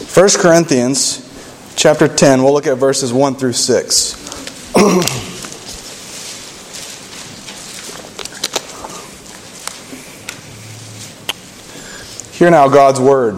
1 Corinthians chapter 10, we'll look at verses 1 through 6. Hear now God's word.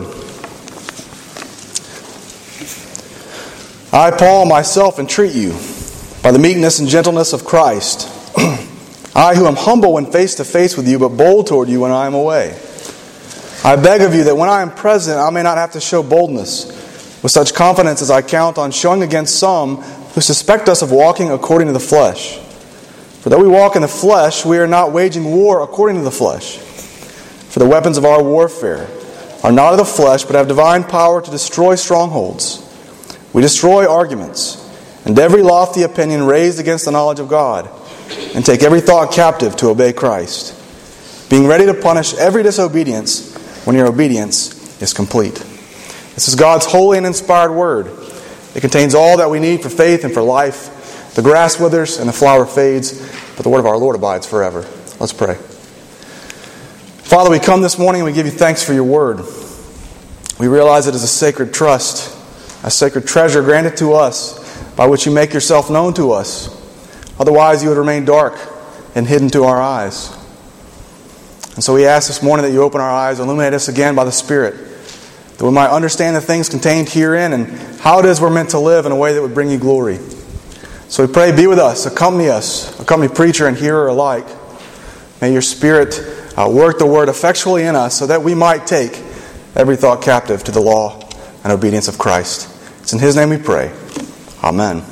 I, Paul, myself entreat you, by the meekness and gentleness of Christ, I who am humble when face to face with you, but bold toward you when I am away. I beg of you that when I am present, I may not have to show boldness with such confidence as I count on showing against some who suspect us of walking according to the flesh. For though we walk in the flesh, we are not waging war according to the flesh. For the weapons of our warfare are not of the flesh, but have divine power to destroy strongholds. We destroy arguments and every lofty opinion raised against the knowledge of God, and take every thought captive to obey Christ, being ready to punish every disobedience when your obedience is complete. This is God's holy and inspired word. It contains all that we need for faith and for life. The grass withers and the flower fades, but the word of our Lord abides forever. Let's pray. Father, we come this morning and we give you thanks for your word. We realize it is a sacred trust, a sacred treasure granted to us by which you make yourself known to us. Otherwise, you would remain dark and hidden to our eyes. And so we ask this morning that you open our eyes, illuminate us again by the Spirit, that we might understand the things contained herein and how it is we're meant to live in a way that would bring you glory. So we pray, be with us, accompany preacher and hearer alike. May your Spirit work the word effectually in us so that we might take every thought captive to the law and obedience of Christ. It's in His name we pray. Amen.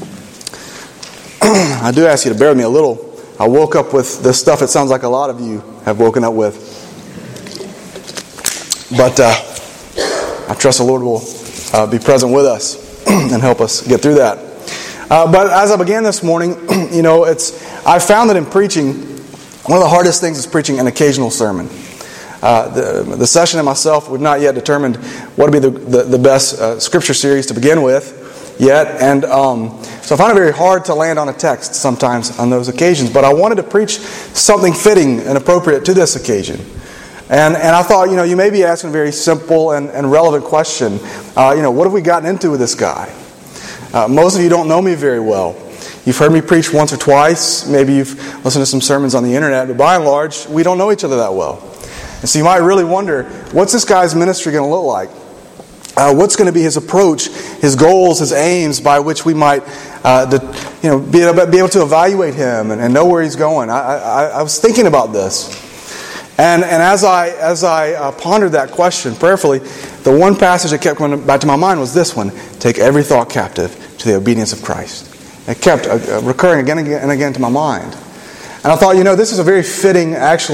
I do ask you to bear with me a little. I woke up with this stuff it sounds like a lot of you have woken up with. But I trust the Lord will be present with us and help us get through that. But as I began this morning, I found that in preaching, one of the hardest things is preaching an occasional sermon. The session and myself, we've not yet determined what would be the best scripture series to begin with yet. And so I find it very hard to land on a text sometimes on those occasions. But I wanted to preach something fitting and appropriate to this occasion. And I thought, you may be asking a very simple and relevant question. What have we gotten into with this guy? Most of you don't know me very well. You've heard me preach once or twice. Maybe you've listened to some sermons on the internet. But by and large, we don't know each other that well. And so you might really wonder, what's this guy's ministry going to look like? What's going to be his approach, his goals, his aims by which we might be able to evaluate him and know where he's going? I was thinking about this. And as I pondered that question prayerfully, the one passage that kept coming back to my mind was this one: take every thought captive to the obedience of Christ. It kept recurring again and again to my mind. And I thought, this is a very fitting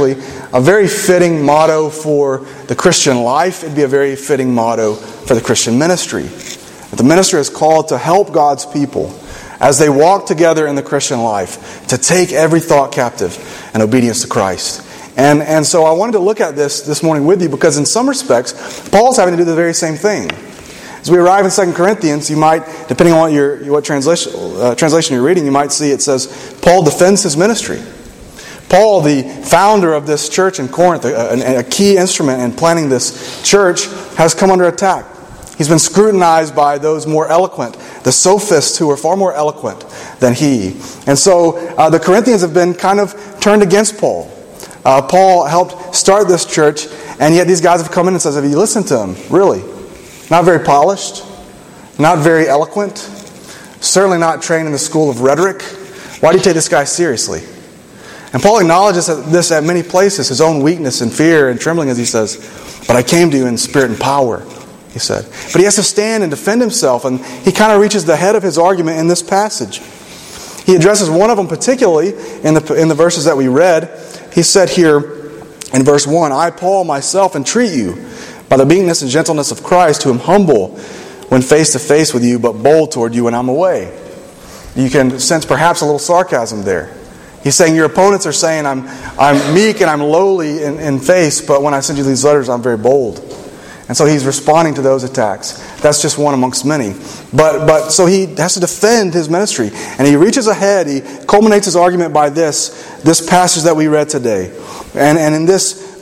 motto for the Christian life. It'd be a very fitting motto for the Christian ministry. The minister is called to help God's people as they walk together in the Christian life, to take every thought captive in obedience to Christ. And so I wanted to look at this morning with you because in some respects, Paul's having to do the very same thing. As we arrive in 2 Corinthians, you might, depending on what translation you're reading, you might see it says, Paul defends his ministry. Paul, the founder of this church in Corinth, a key instrument in planning this church, has come under attack. He's been scrutinized by those more eloquent, the sophists who are far more eloquent than he. And so the Corinthians have been kind of turned against Paul. Paul helped start this church, and yet these guys have come in and says, have you listened to him? Really? Not very polished, not very eloquent, certainly not trained in the school of rhetoric. Why do you take this guy seriously? And Paul acknowledges this at many places, his own weakness and fear and trembling, as he says, but I came to you in spirit and power, he said. But he has to stand and defend himself, and he kind of reaches the head of his argument in this passage. He addresses one of them particularly in the verses that we read. He said here in verse 1, I, Paul, myself entreat you by the meekness and gentleness of Christ, who am humble when face to face with you, but bold toward you when I'm away. You can sense perhaps a little sarcasm there. He's saying your opponents are saying I'm meek and I'm lowly in face, but when I send you these letters, I'm very bold. And so he's responding to those attacks. That's just one amongst many. But so he has to defend his ministry. And he reaches ahead, he culminates his argument by this passage that we read today. And in this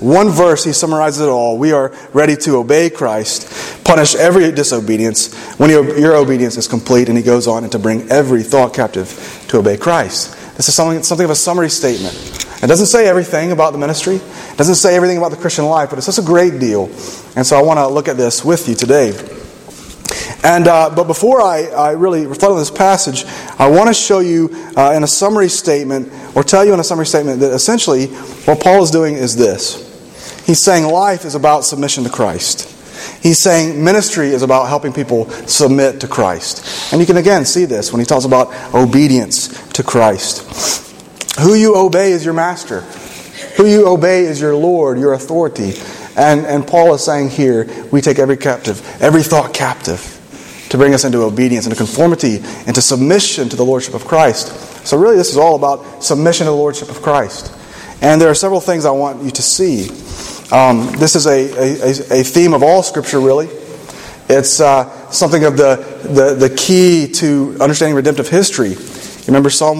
one verse, he summarizes it all. We are ready to obey Christ, punish every disobedience when your obedience is complete. And he goes on to bring every thought captive to obey Christ. This is something of a summary statement. It doesn't say everything about the ministry. It doesn't say everything about the Christian life, but it's just a great deal. And so I want to look at this with you today. And but before I really reflect on this passage, I want to show you in a summary statement, or tell you in a summary statement, that essentially what Paul is doing is this. He's saying life is about submission to Christ. He's saying ministry is about helping people submit to Christ. And you can again see this when he talks about obedience to Christ. Who you obey is your master. Who you obey is your Lord, your authority. And Paul is saying here, we take every thought captive, to bring us into obedience, into conformity, into submission to the Lordship of Christ. So really this is all about submission to the Lordship of Christ. And there are several things I want you to see. This is a theme of all Scripture, really. It's something of the key to understanding redemptive history. You remember Psalm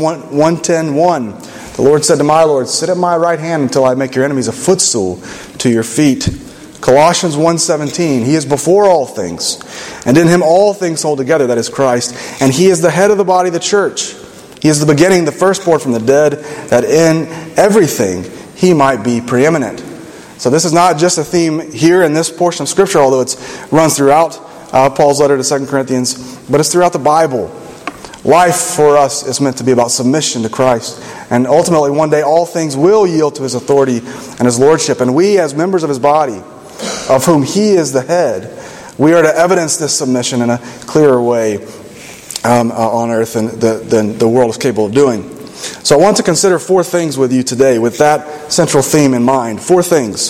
110:1. The Lord said to my Lord, sit at my right hand until I make your enemies a footstool to your feet. Colossians 1:17, He is before all things, and in Him all things hold together, that is Christ, and He is the head of the body, the church. He is the beginning, the firstborn from the dead, that in everything He might be preeminent. So this is not just a theme here in this portion of Scripture, although it runs throughout Paul's letter to 2 Corinthians, but it's throughout the Bible. Life for us is meant to be about submission to Christ. And ultimately, one day, all things will yield to His authority and His lordship. And we, as members of His body, of whom He is the head, we are to evidence this submission in a clearer way on earth than the world is capable of doing. So I want to consider 4 things with you today, with that central theme in mind. 4 things.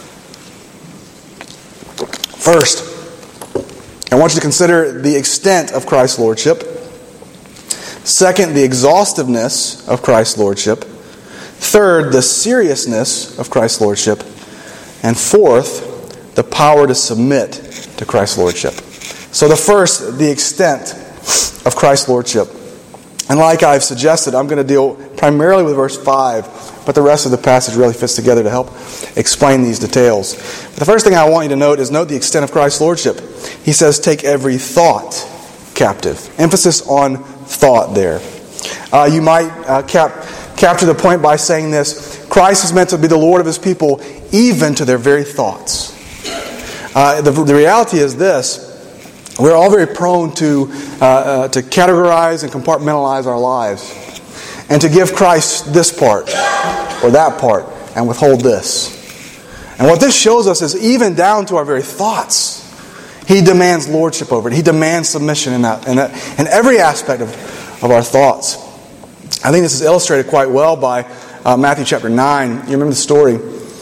First, I want you to consider the extent of Christ's lordship. Second, the exhaustiveness of Christ's lordship. Third, the seriousness of Christ's lordship. And fourth, the power to submit to Christ's lordship. So the first, the extent of Christ's lordship. And like I've suggested, I'm going to deal primarily with verse 5, but the rest of the passage really fits together to help explain these details. But the first thing I want you to note is the extent of Christ's lordship. He says, take every thought captive. Emphasis on thought there. You might capture the point by saying this: Christ is meant to be the Lord of His people, even to their very thoughts. The reality is this: we're all very prone to categorize and compartmentalize our lives, and to give Christ this part or that part and withhold this. And what this shows us is even down to our very thoughts, He demands lordship over it. He demands submission in every aspect of our thoughts. I think this is illustrated quite well by Matthew chapter 9. You remember the story?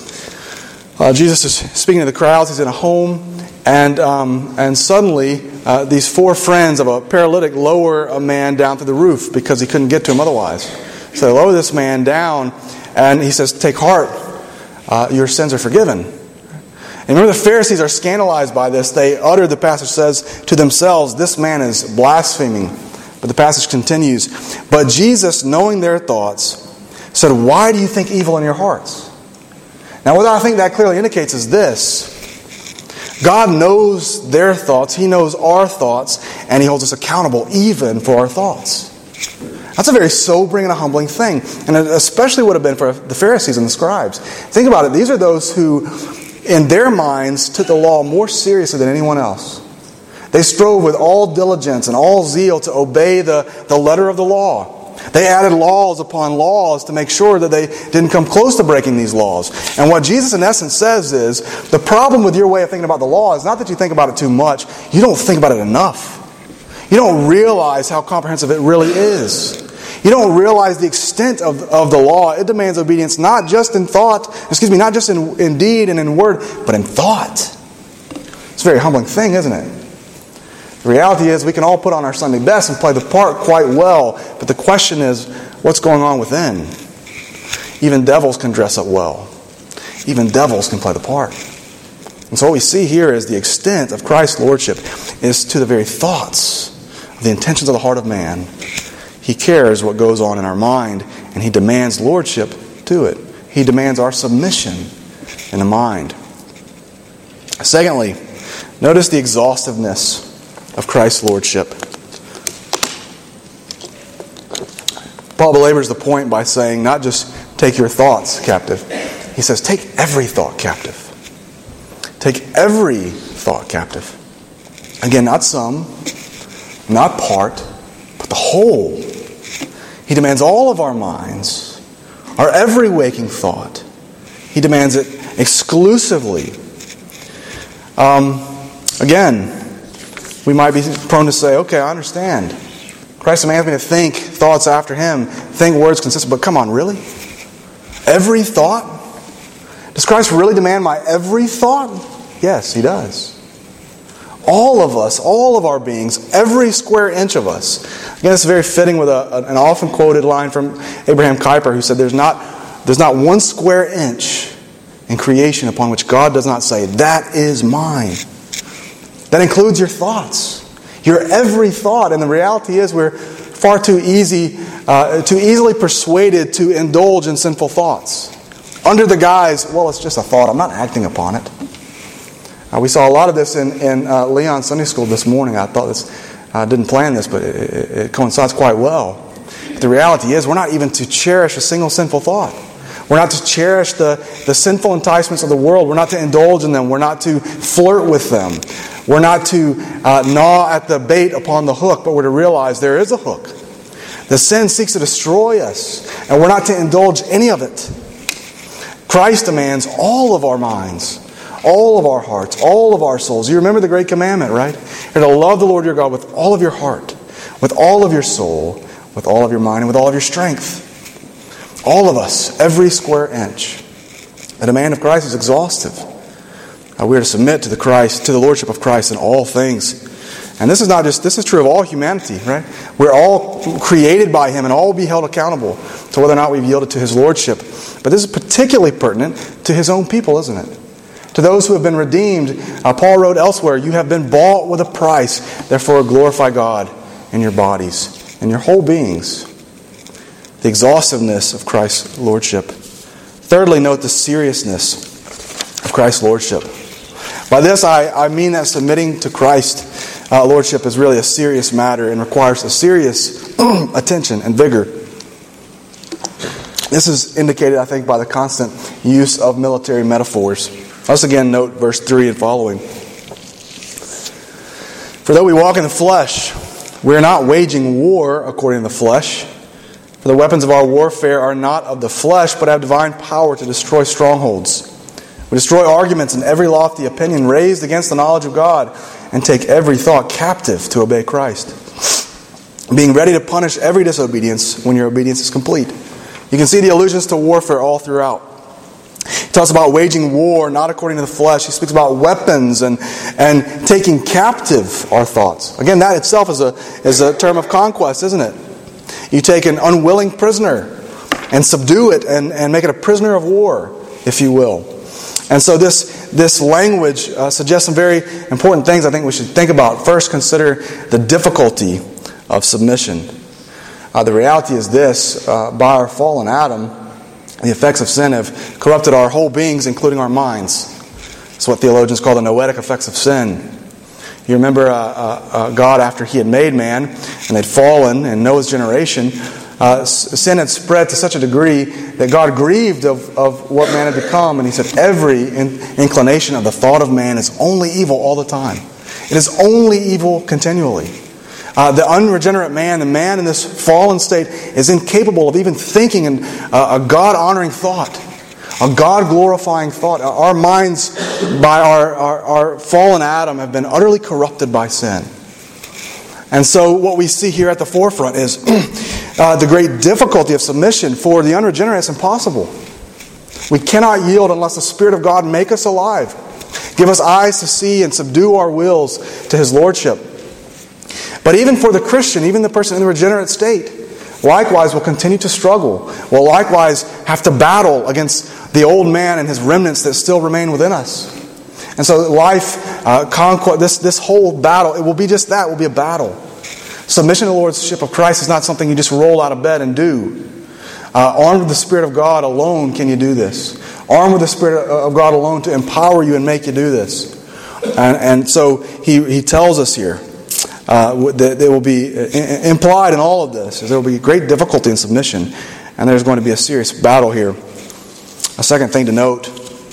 Jesus is speaking to the crowds. He's in a home. And suddenly, these 4 friends of a paralytic lower a man down to the roof because he couldn't get to him otherwise. So they lower this man down, and he says, take heart, your sins are forgiven. And remember, the Pharisees are scandalized by this. They utter, the passage says, to themselves, this man is blaspheming. But the passage continues, but Jesus, knowing their thoughts, said, why do you think evil in your hearts? Now, what I think that clearly indicates is this: God knows their thoughts, He knows our thoughts, and He holds us accountable even for our thoughts. That's a very sobering and a humbling thing, and it especially would have been for the Pharisees and the scribes. Think about it. These are those who, in their minds, took the law more seriously than anyone else. They strove with all diligence and all zeal to obey the letter of the law. They added laws upon laws to make sure that they didn't come close to breaking these laws. And what Jesus in essence says is, the problem with your way of thinking about the law is not that you think about it too much, you don't think about it enough. You don't realize how comprehensive it really is. You don't realize the extent of the law. It demands obedience not just in not just in deed and in word, but in thought. It's a very humbling thing, isn't it? The reality is we can all put on our Sunday best and play the part quite well, but the question is, what's going on within? Even devils can dress up well. Even devils can play the part. And so what we see here is the extent of Christ's lordship is to the very thoughts, the intentions of the heart of man. He cares what goes on in our mind, and He demands lordship to it. He demands our submission in the mind. Secondly, notice the exhaustiveness of Christ's lordship. Paul belabors the point by saying, not just take your thoughts captive. He says, take every thought captive. Take every thought captive. Again, not some, not part, but the whole. He demands all of our minds, our every waking thought. He demands it exclusively. Again, we might be prone to say, okay, I understand. Christ demands me to think thoughts after Him, think words consistent, but come on, really? Every thought? Does Christ really demand my every thought? Yes, He does. All of us, all of our beings, every square inch of us. Again, it's very fitting with an often quoted line from Abraham Kuyper, who said, there's not one square inch in creation upon which God does not say, that is mine. That includes your thoughts, your every thought. And the reality is we're far too easily persuaded to indulge in sinful thoughts. Under the guise, well, it's just a thought, I'm not acting upon it. We saw a lot of this in Leon's Sunday School this morning. I thought this, didn't plan this, but it coincides quite well. But the reality is we're not even to cherish a single sinful thought. We're not to cherish the sinful enticements of the world. We're not to indulge in them. We're not to flirt with them. We're not to gnaw at the bait upon the hook, but we're to realize there is a hook. The sin seeks to destroy us, and we're not to indulge any of it. Christ demands all of our minds, all of our hearts, all of our souls. You remember the great commandment, right? You're to love the Lord your God with all of your heart, with all of your soul, with all of your mind, and with all of your strength. All of us, every square inch. The demand of Christ is exhaustive. We are to submit to the Lordship of Christ in all things. And this is true of all humanity, right? We're all created by Him and all will be held accountable to whether or not we've yielded to His Lordship. But this is particularly pertinent to His own people, isn't it? To those who have been redeemed, Paul wrote elsewhere, you have been bought with a price, therefore glorify God in your bodies, in your whole beings. The exhaustiveness of Christ's Lordship. Thirdly, note the seriousness of Christ's Lordship. By this, I mean that submitting to Christ's Lordship is really a serious matter and requires a serious attention and vigor. This is indicated, I think, by the constant use of military metaphors. Let's again note verse 3 and following. For though we walk in the flesh, we are not waging war according to the flesh. For the weapons of our warfare are not of the flesh, but have divine power to destroy strongholds. We destroy arguments and every lofty opinion raised against the knowledge of God, and take every thought captive to obey Christ, being ready to punish every disobedience when your obedience is complete. You can see the allusions to warfare all throughout. He talks about waging war not according to the flesh. He speaks about weapons and taking captive our thoughts. Again, that itself is a term of conquest, isn't it? You take an unwilling prisoner and subdue it and make it a prisoner of war, if you will. And so this language suggests some very important things I think we should think about. First, consider the difficulty of submission. The reality is this, by our fallen Adam, the effects of sin have corrupted our whole beings, including our minds. It's what theologians call the noetic effects of sin. You remember God, after He had made man, and they'd fallen in Noah's generation, sin had spread to such a degree that God grieved of what man had become, and He said, every inclination of the thought of man is only evil all the time. It is only evil continually. The unregenerate man, the man in this fallen state, is incapable of even thinking a God-honoring thought, a God-glorifying thought. Our minds, by our fallen Adam, have been utterly corrupted by sin. And so what we see here at the forefront is the great difficulty of submission. For the unregenerate, it's impossible. We cannot yield unless the Spirit of God make us alive, give us eyes to see, and subdue our wills to His Lordship. But even for the Christian, even the person in the regenerate state, likewise will continue to struggle, will likewise have to battle against the old man and his remnants that still remain within us. And so life, conquest, this whole battle, it will be just that, it will be a battle. Submission to the Lordship of Christ is not something you just roll out of bed and do. Armed with the Spirit of God alone can you do this. Armed with the Spirit of God alone to empower you and make you do this. And so he tells us here that there will be implied in all of this is there will be great difficulty in submission, and there's going to be a serious battle here. A second thing to note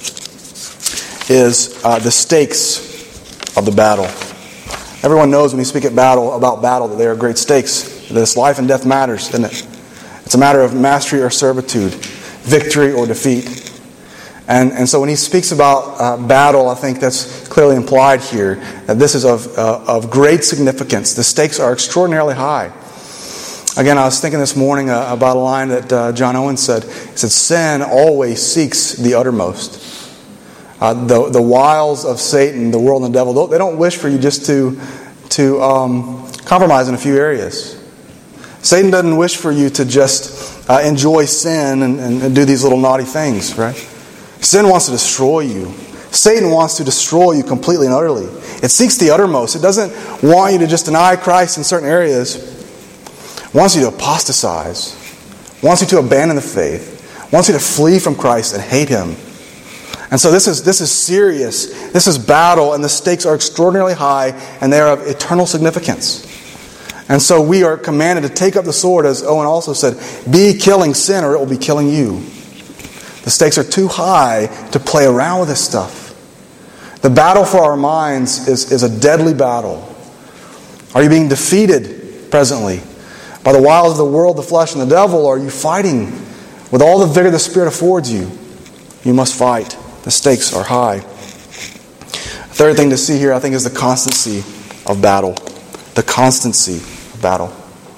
is the stakes of the battle. Everyone knows when you speak about battle that there are great stakes. That it's life and death matters, isn't it? It's a matter of mastery or servitude, victory or defeat. And so when he speaks about battle, I think that's clearly implied here, that this is of great significance. The stakes are extraordinarily high. Again, I was thinking this morning about a line that John Owen said. He said, sin always seeks the uttermost. The wiles of Satan, the world, and the devil, they don't wish for you just to compromise in a few areas. Satan doesn't wish for you to just enjoy sin and do these little naughty things, right? Sin wants to destroy you. Satan wants to destroy you completely and utterly. It seeks the uttermost. It doesn't want you to just deny Christ in certain areas. It wants you to apostatize. It wants you to abandon the faith. It wants you to flee from Christ and hate Him. And so this is serious. This is battle, and the stakes are extraordinarily high, and they are of eternal significance. And so we are commanded to take up the sword, as Owen also said, be killing sin or it will be killing you. The stakes are too high to play around with this stuff. The battle for our minds is a deadly battle. Are you being defeated presently by the wiles of the world, the flesh, and the devil? Or are you fighting with all the vigor the Spirit affords you? You must fight. The stakes are high. The third thing to see here, I think, is the constancy of battle. The constancy of battle.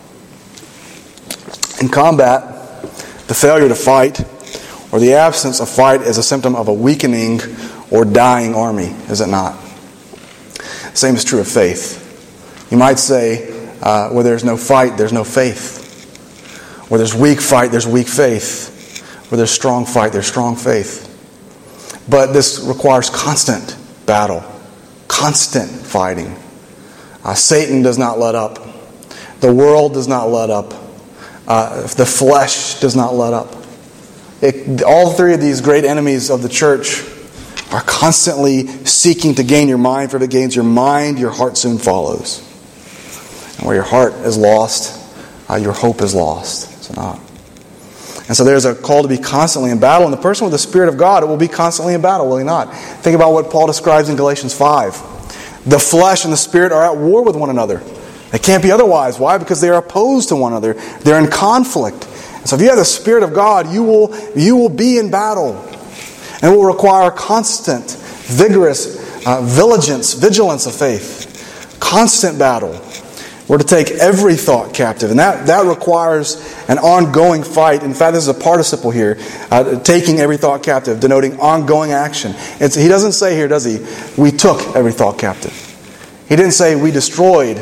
In combat, the failure to fight or the absence of fight is a symptom of a weakening or dying army, is it not? The same is true of faith. You might say, where there's no fight, there's no faith. Where there's weak fight, there's weak faith. Where there's strong fight, there's strong faith. But this requires constant battle, constant fighting. Satan does not let up. The world does not let up. The flesh does not let up. All three of these great enemies of the church are constantly seeking to gain your mind. For if it gains your mind, your heart soon follows. And where your heart is lost, your hope is lost. It's not. And so there's a call to be constantly in battle. And the person with the Spirit of God will be constantly in battle, will he not? Think about what Paul describes in Galatians 5. The flesh and the Spirit are at war with one another. They can't be otherwise. Why? Because they are opposed to one another. They're in conflict. So if you have the Spirit of God, you will be in battle. And it will require constant, vigorous vigilance of faith. Constant battle. We're to take every thought captive. And that requires an ongoing fight. In fact, this is a participle here. Taking every thought captive, denoting ongoing action. He doesn't say here, does he? We took every thought captive. He didn't say we destroyed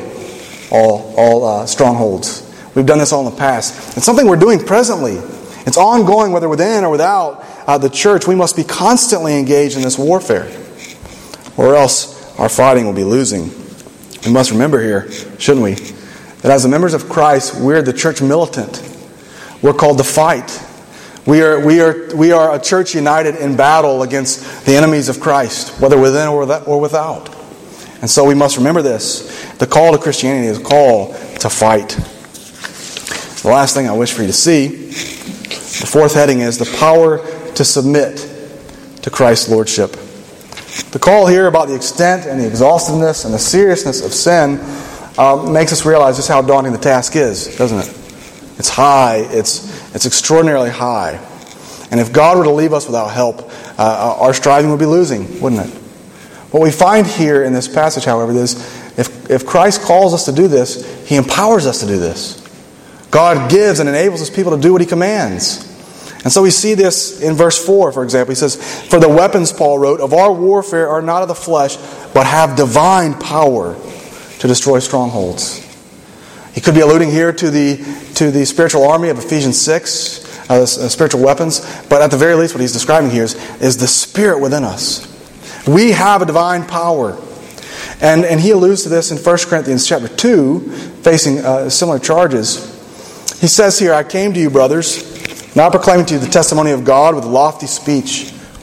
all strongholds. We've done this all in the past. It's something we're doing presently. It's ongoing, whether within or without the church. We must be constantly engaged in this warfare, or else our fighting will be losing. We must remember here, shouldn't we, that as the members of Christ, we're the church militant. We're called to fight. We are a church united in battle against the enemies of Christ, whether within or without. And so we must remember this. The call to Christianity is a call to fight. The last thing I wish for you to see, the fourth heading, is the power to submit to Christ's lordship. The call here about the extent and the exhaustiveness and the seriousness of sin makes us realize just how daunting the task is, doesn't it? It's high. It's extraordinarily high. And if God were to leave us without help, our striving would be losing, wouldn't it? What we find here in this passage, however, is if Christ calls us to do this, He empowers us to do this. God gives and enables His people to do what He commands. And so we see this in verse 4, for example. He says, "For the weapons," Paul wrote, "of our warfare are not of the flesh, but have divine power to destroy strongholds." He could be alluding here to the spiritual army of Ephesians 6, spiritual weapons. But at the very least, what he's describing here is the Spirit within us. We have a divine power. And he alludes to this in 1 Corinthians chapter 2, facing similar charges. He says here, "I came to you, brothers, not proclaiming to you the testimony of God with lofty speech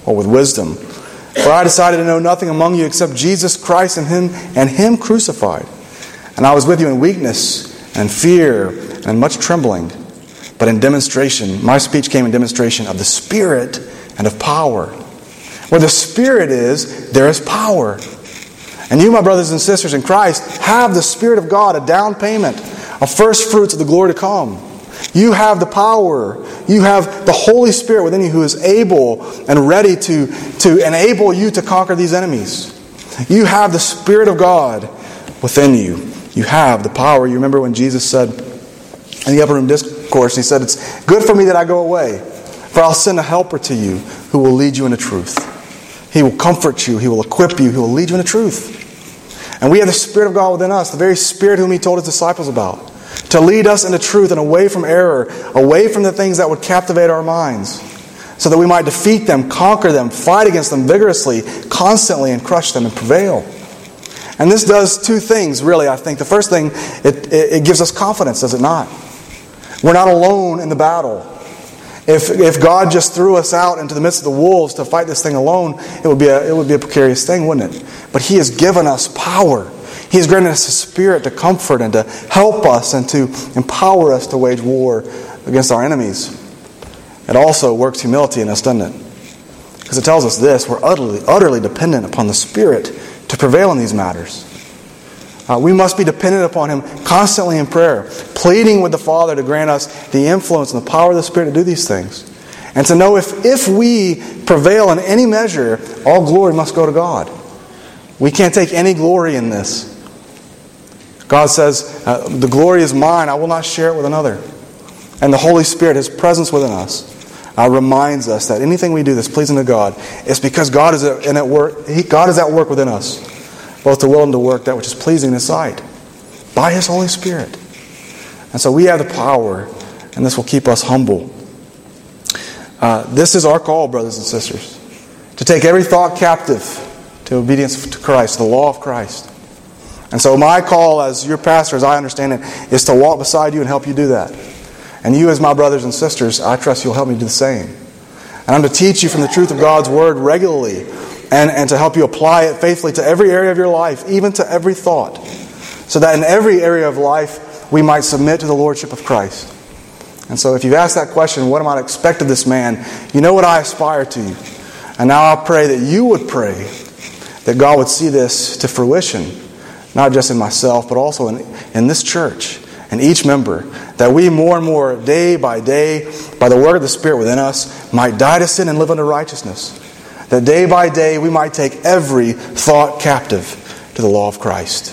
or with wisdom. For I decided to know nothing among you except Jesus Christ and Him crucified. And I was with you in weakness and fear and much trembling. But in demonstration, my speech came in demonstration of the Spirit and of power. Where the Spirit is, there is power. And you, my brothers and sisters in Christ, have the Spirit of God, a down payment of first fruits of the glory to come. You have the power. You have the Holy Spirit within you who is able and ready to enable you to conquer these enemies. You have the Spirit of God within you. You have the power. You remember when Jesus said in the upper room discourse, He said, "It's good for me that I go away, for I'll send a helper to you who will lead you into truth." He will comfort you. He will equip you. He will lead you into truth. And we have the Spirit of God within us, the very Spirit whom He told His disciples about, to lead us into truth and away from error, away from the things that would captivate our minds, so that we might defeat them, conquer them, fight against them vigorously, constantly, and crush them and prevail. And this does two things, really, I think. The first thing, it gives us confidence, does it not? We're not alone in the battle. If God just threw us out into the midst of the wolves to fight this thing alone, it would be a precarious thing, wouldn't it? But He has given us power. He has granted us His Spirit to comfort and to help us and to empower us to wage war against our enemies. It also works humility in us, doesn't it? Because it tells us this: we're utterly dependent upon the Spirit to prevail in these matters. We must be dependent upon Him constantly in prayer, pleading with the Father to grant us the influence and the power of the Spirit to do these things. And to know if we prevail in any measure, all glory must go to God. We can't take any glory in this. God says, "The glory is mine, I will not share it with another." And the Holy Spirit, His presence within us, reminds us that anything we do that's pleasing to God is because God is at work. God is at work within us, both to will and to work that which is pleasing in His sight, by His Holy Spirit. And so we have the power, and this will keep us humble. This is our call, brothers and sisters, to take every thought captive to obedience to Christ, the law of Christ. And so my call as your pastor, as I understand it, is to walk beside you and help you do that. And you as my brothers and sisters, I trust you'll help me do the same. And I'm to teach you from the truth of God's Word regularly, and to help you apply it faithfully to every area of your life, even to every thought, so that in every area of life we might submit to the Lordship of Christ. And so if you've asked that question, what am I to expect of this man? You know what I aspire to. And now I pray that you would pray that God would see this to fruition, not just in myself, but also in this church and each member, that we more and more, day by day, by the work of the Spirit within us, might die to sin and live unto righteousness. That day by day we might take every thought captive to the law of Christ.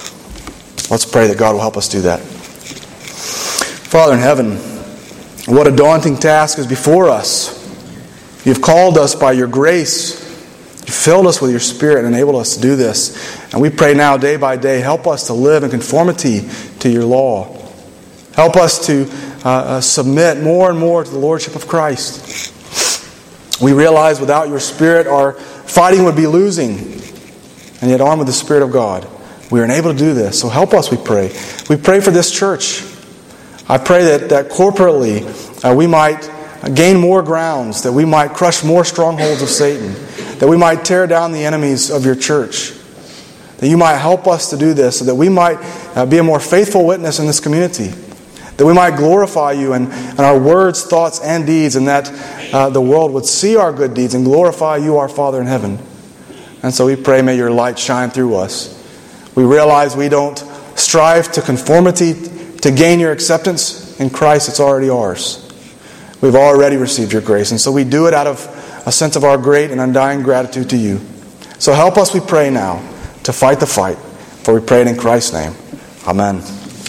Let's pray that God will help us do that. Father in heaven, what a daunting task is before us. You've called us by your grace. You've filled us with your Spirit and enabled us to do this. And we pray now, day by day, help us to live in conformity to your law. Help us to submit more and more to the Lordship of Christ. We realize without your Spirit, our fighting would be losing. And yet, armed with the Spirit of God, we are enabled to do this. So help us, we pray. We pray for this church. I pray that corporately we might gain more grounds, that we might crush more strongholds of Satan, that we might tear down the enemies of your church, that you might help us to do this, so that we might be a more faithful witness in this community, that we might glorify you in our words, thoughts, and deeds, and that the world would see our good deeds and glorify you, our Father in heaven. And so we pray, may your light shine through us. We realize we don't strive to conformity to gain your acceptance. In Christ, it's already ours. We've already received your grace, and so we do it out of a sense of our great and undying gratitude to you. So help us, we pray now, to fight the fight, for we pray it in Christ's name. Amen.